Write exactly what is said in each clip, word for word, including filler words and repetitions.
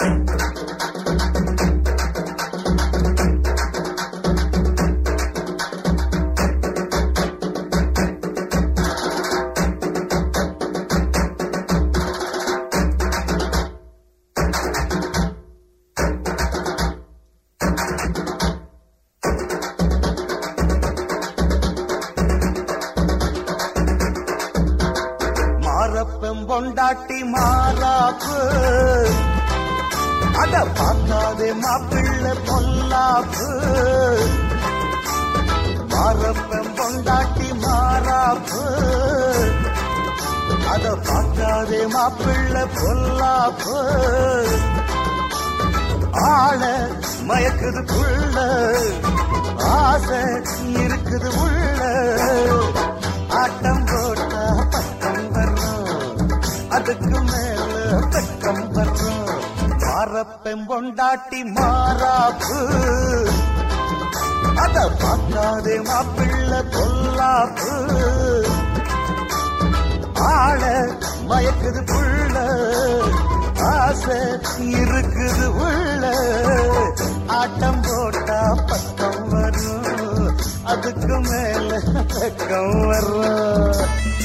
பொண்டாட்டி மாறாப்பு அத பார்க்காதே மாப்பிள்ளை பொல்லாப்பு. மாறப்பம் பொண்டாட்டி மாறாப்பு அத பார்க்காதே மாப்பிள்ளை பொல்லாப்பு. ஆள மயக்குது புள்ள ஆசை இருக்குது உள்ள. ஆட்டம் போட்டா பக்கம் வரும் அதுக்கு மேல பக்கம் வரும். மாறப்பெம் பொண்டாட்டி மாறாப்பு அத பார்க்காதே மாப்பிள்ளை பொல்லாப்பு. ஆள மயக்குது புள்ள ஆசை இருக்குது உள்ள. ஆட்டம் போட்டா பக்கம் வரும் அதுக்கு மேல பக்கம் வரும்.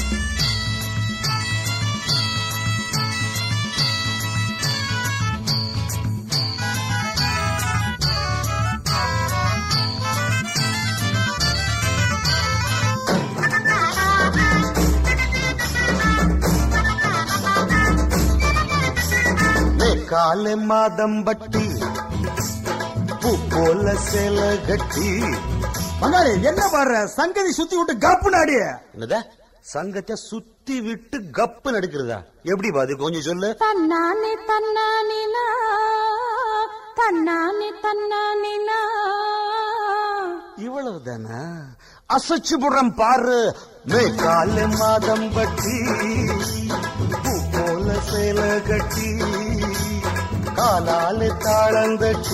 காலை மாதம் பட்டி பூ போல சேல கட்டி. மங்காளி என்ன பாடுற? சங்கதி சுத்தி விட்டு கப்பு நாடி. என்னதா சங்கத்தை சுத்தி விட்டு கப்பு நடிக்கிறதா? எப்படி பாது கொஞ்சம் சொல்லு. தன்னானே தன்னானினா தன்னானே தன்னானினா. இவ்வளவு தானா? அசைச்சு புறம் பாரு. மே காலை மாதம் பட்டி பூ போல சேல கட்டி. காலாலே தாளந்தட்டி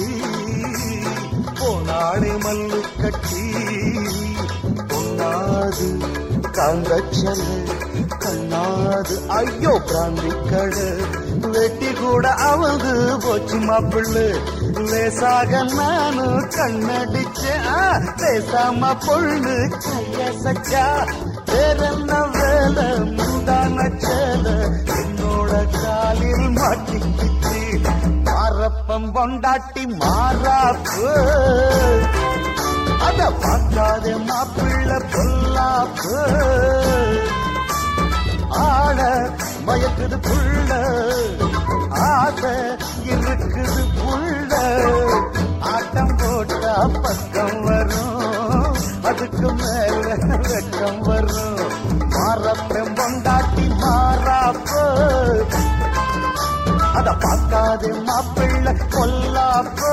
போனாளே மல்லு கட்டி. பொன்னாது காங்கச்சல் கண்ணாது ஐயோ பிராந்தி கடை. வெட்டி கூட அவங்க போச்சு மாப்பிள்ளு. லேசாக நானு கண்ணடிச்சேன் பேசாம பொண்ணு கைய சச்சா. வேறென்ன வேலை முந்தான சேல என்னோட காலில் மாட்டிக்கிச்சு. மாறப்பம் பொண்டாட்டி மாறாப்பு அத பார்க்காதே மாப்பிள்ளை பொல்லாப்பு. ஆட மயக்குது புள்ள ஆசை இருக்குது புள்ள. ஆட்டம் போட்டா பக்கம் வரும் அதுக்கு மேல வெக்கம் வரும். மாறப்பம் பொண்டாட்டி மாறாப்பு அத பார்க்காதே மாப்பிள்ளை பொல்லாப்பு.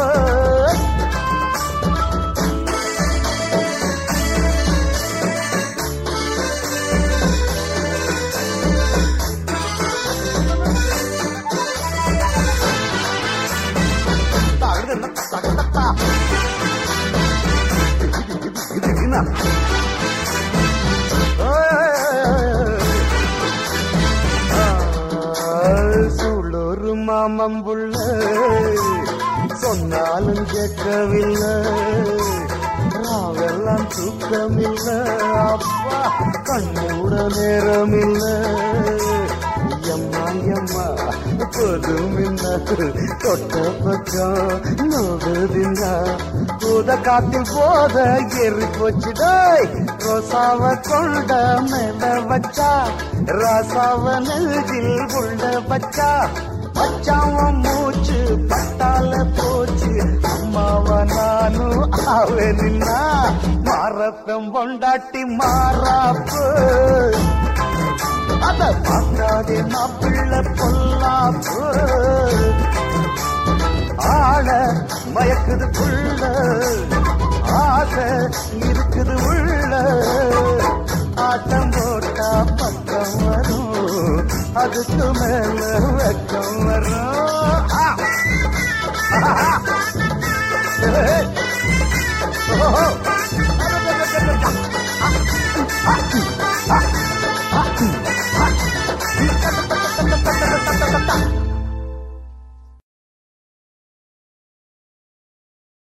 சூளூர் மாமம்புள்ள சொன்னாலும் கேட்கவில்லை. ராவெல்லாம் தூக்கமில்லை. அப்பா கண்ணூட நேரமில்லை. எம்மா எம்மா பொதுமின்னா தொட்ட பக்கம் நோடுதின்னா. பூத காத்தில் போத எரி போச்சுடாய். ரோசாவ கொண்ட மேல வச்சா ராசாவ நெஞ்சில் உள்ள வச்சா. வச்சாவன் மூச்சு பட்டால போச்சு அம்மாவ நானும் ஆவே நின்னா. மாறப்பம் பொண்டாட்டி மாறாப்பு அத பார்க்காதே மாப்பிள்ளை பொல்லாப்பு. ஆள மயக்குது புள்ள ஆசை இருக்குது உள்ள. ஆட்டம் போட்டா பக்கம் வரும் அதுக்கு மேல வெக்கம் வரும்.